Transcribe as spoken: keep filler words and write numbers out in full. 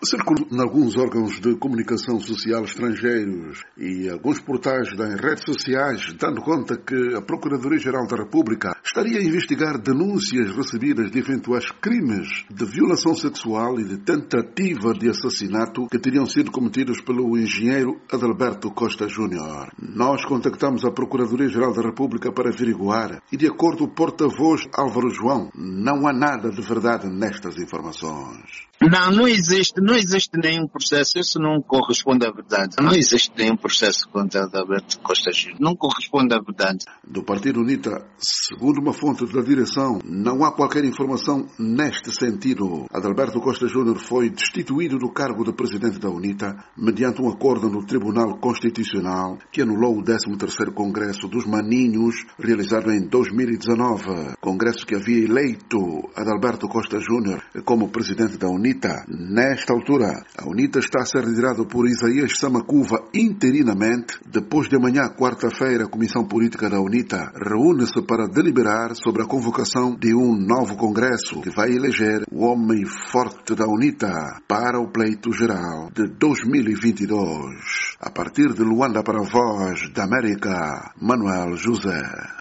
Circulou em alguns órgãos de comunicação social estrangeiros e alguns portais das redes sociais, dando conta que a Procuradoria-Geral da República estaria a investigar denúncias recebidas de eventuais crimes de violação sexual e de tentativa de assassinato que teriam sido cometidos pelo engenheiro Adalberto Costa Júnior. Nós contactamos a Procuradoria-Geral da República para averiguar e, de acordo com o porta-voz Álvaro João, não há nada de verdade nestas informações. Não, não existe, não existe nenhum processo, isso não corresponde à verdade. Não existe nenhum processo contra Adalberto Costa Júnior, não corresponde à verdade. Do Partido UNITA, segundo uma fonte da direção, não há qualquer informação neste sentido. Adalberto Costa Júnior foi destituído do cargo de presidente da UNITA mediante um acordo no Tribunal Constitucional que anulou o décimo terceiro Congresso dos Maninhos, realizado em dois mil e dezanove. Congresso que havia eleito Adalberto Costa Júnior como presidente da UNITA. Nesta altura, a UNITA está a ser liderada por Isaías Samacuva interinamente. Depois de amanhã, quarta-feira, a Comissão Política da UNITA reúne-se para deliberar sobre a convocação de um novo congresso que vai eleger o homem forte da UNITA para o pleito geral de dois mil e vinte e dois. A partir de Luanda para a Voz da América, Manuel José.